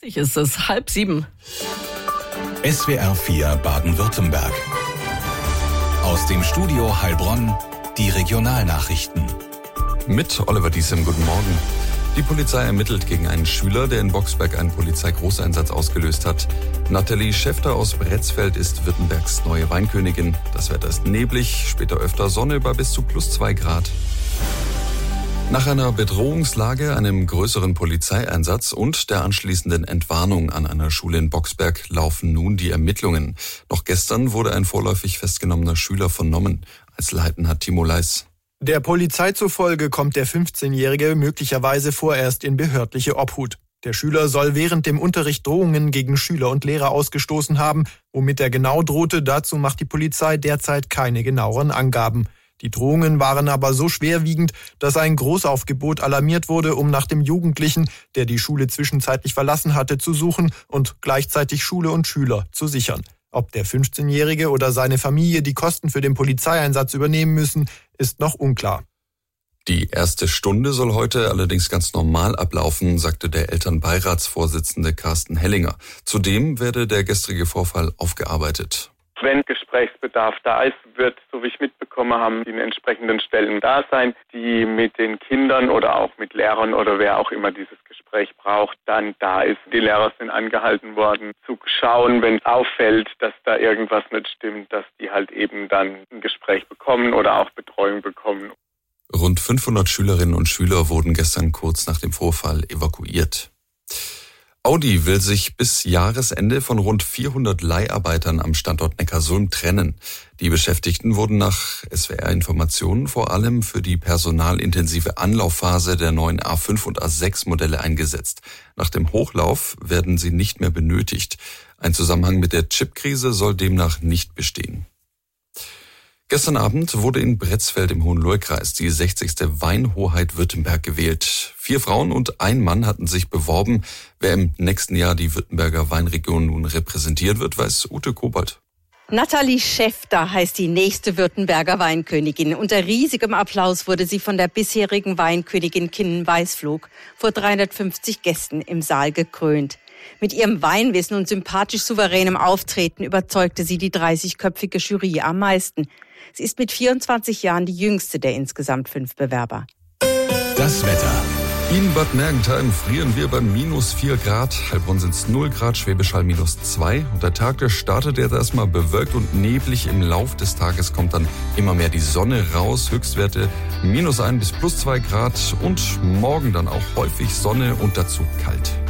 Ist es 6:30. SWR 4 Baden-Württemberg. Aus dem Studio Heilbronn, die Regionalnachrichten. Mit Oliver Diesem, guten Morgen. Die Polizei ermittelt gegen einen Schüler, der in Boxberg einen Polizeigroßeinsatz ausgelöst hat. Nathalie Schäfter aus Bretzfeld ist Württembergs neue Weinkönigin. Das Wetter ist neblig, später öfter Sonne bei bis zu +2 Grad. Nach einer Bedrohungslage, einem größeren Polizeieinsatz und der anschließenden Entwarnung an einer Schule in Boxberg laufen nun die Ermittlungen. Noch gestern wurde ein vorläufig festgenommener Schüler vernommen. Einzelheiten hat Timo Leis. Der Polizei zufolge kommt der 15-Jährige möglicherweise vorerst in behördliche Obhut. Der Schüler soll während dem Unterricht Drohungen gegen Schüler und Lehrer ausgestoßen haben. Womit er genau drohte, dazu macht die Polizei derzeit keine genaueren Angaben. Die Drohungen waren aber so schwerwiegend, dass ein Großaufgebot alarmiert wurde, um nach dem Jugendlichen, der die Schule zwischenzeitlich verlassen hatte, zu suchen und gleichzeitig Schule und Schüler zu sichern. Ob der 15-Jährige oder seine Familie die Kosten für den Polizeieinsatz übernehmen müssen, ist noch unklar. Die erste Stunde soll heute allerdings ganz normal ablaufen, sagte der Elternbeiratsvorsitzende Carsten Hellinger. Zudem werde der gestrige Vorfall aufgearbeitet. Wenn Gesprächsbedarf da ist, wird, so wie ich mitbekommen habe, die entsprechenden Stellen da sein, die mit den Kindern oder auch mit Lehrern oder wer auch immer dieses Gespräch braucht, dann da ist. Die Lehrer sind angehalten worden, zu schauen, wenn auffällt, dass da irgendwas nicht stimmt, dass die halt eben dann ein Gespräch bekommen oder auch Betreuung bekommen. Rund 500 Schülerinnen und Schüler wurden gestern kurz nach dem Vorfall evakuiert. Audi will sich bis Jahresende von rund 400 Leiharbeitern am Standort Neckarsulm trennen. Die Beschäftigten wurden nach SWR-Informationen vor allem für die personalintensive Anlaufphase der neuen A5 und A6 Modelle eingesetzt. Nach dem Hochlauf werden sie nicht mehr benötigt. Ein Zusammenhang mit der Chipkrise soll demnach nicht bestehen. Gestern Abend wurde in Bretzfeld im Hohenlohe-Kreis die 60. Weinhoheit Württemberg gewählt. 4 Frauen und ein Mann hatten sich beworben. Wer im nächsten Jahr die Württemberger Weinregion nun repräsentiert wird, weiß Ute Kobold. Nathalie Schäfter heißt die nächste Württemberger Weinkönigin. Unter riesigem Applaus wurde sie von der bisherigen Weinkönigin Kinnen-Weißflog vor 350 Gästen im Saal gekrönt. Mit ihrem Weinwissen und sympathisch souveränem Auftreten überzeugte sie die 30-köpfige Jury am meisten. Sie ist mit 24 Jahren die jüngste der insgesamt 5 Bewerber. Das Wetter. In Bad Mergentheim frieren wir bei -4 Grad. Heilbronn sind es 0 Grad, Schwäbisch Hall -2. Und der Tag, der startet jetzt erstmal bewölkt und neblig. Im Lauf des Tages kommt dann immer mehr die Sonne raus. Höchstwerte -1 bis +2 Grad. Und morgen dann auch häufig Sonne und dazu kalt.